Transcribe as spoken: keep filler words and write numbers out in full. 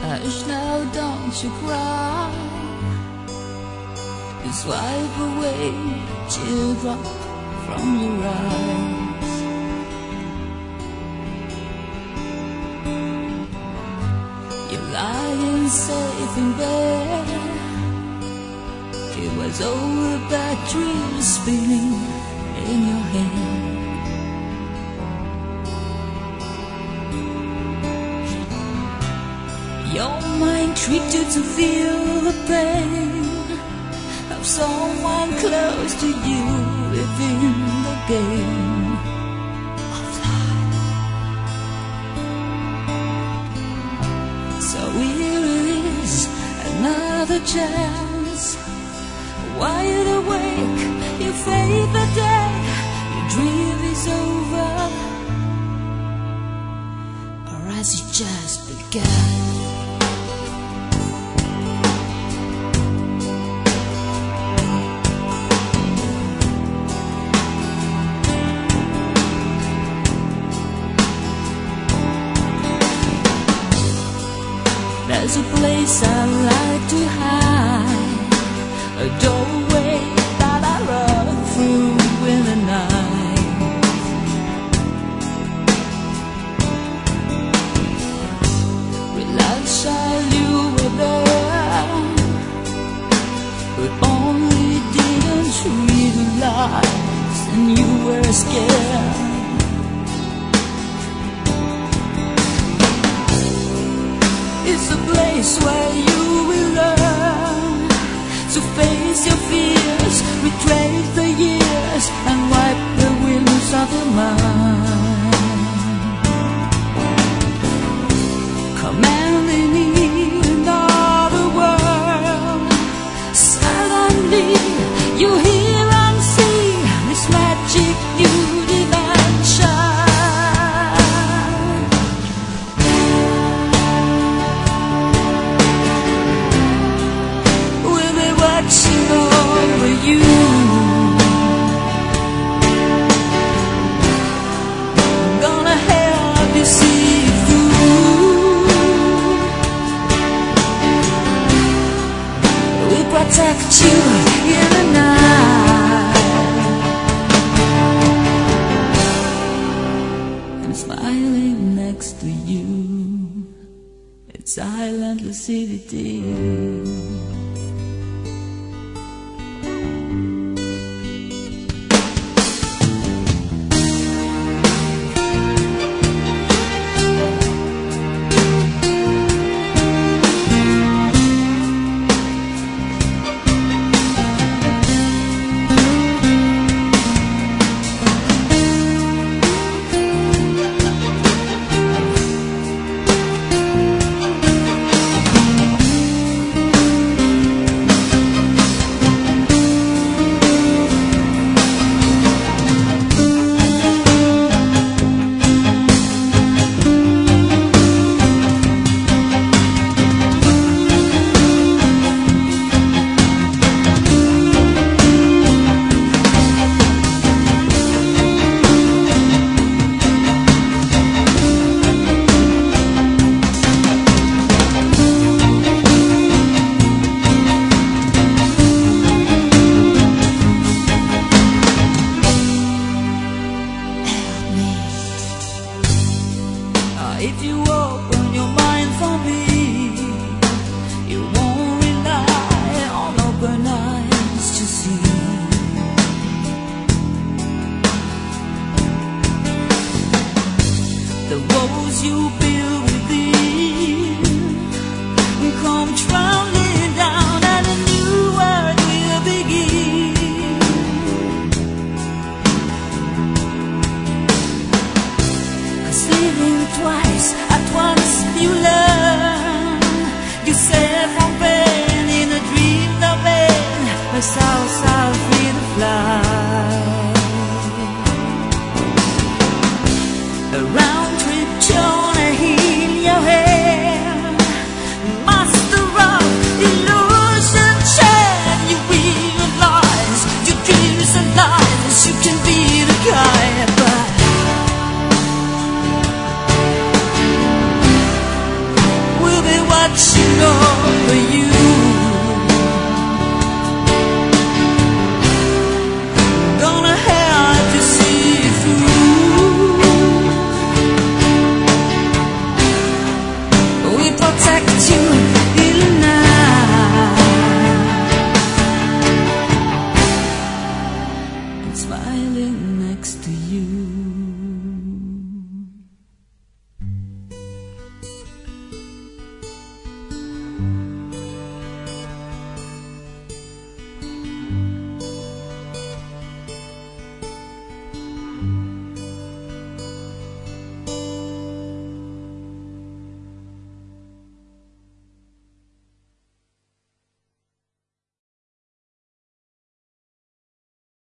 Hush now, don't you cry. Just wipe away a teardrop from your eyes. You're lying safe in bed. It was all a bad dream spinning in your head. Your mind tricked you to feel the pain of someone close to you within the game of life. So here it is, another chance. Wide awake, you fade the day, your dream is over, or has it just begun? There's a place I like to hide, a doorway that I run through in the night. Relax, child, you were there, but only didn't realize, and you were scared. It's a place where you will learn to face your fears, retrace the years, and wipe the winds of your mind. Commanding another world, suddenly you hear and see this magic new dimension. Watching over you, I'm gonna help you see through. We protect you in the night, and smiling next to you, it's silent lucidity. If you open your mind for me, you won't rely on open eyes to see. The walls you build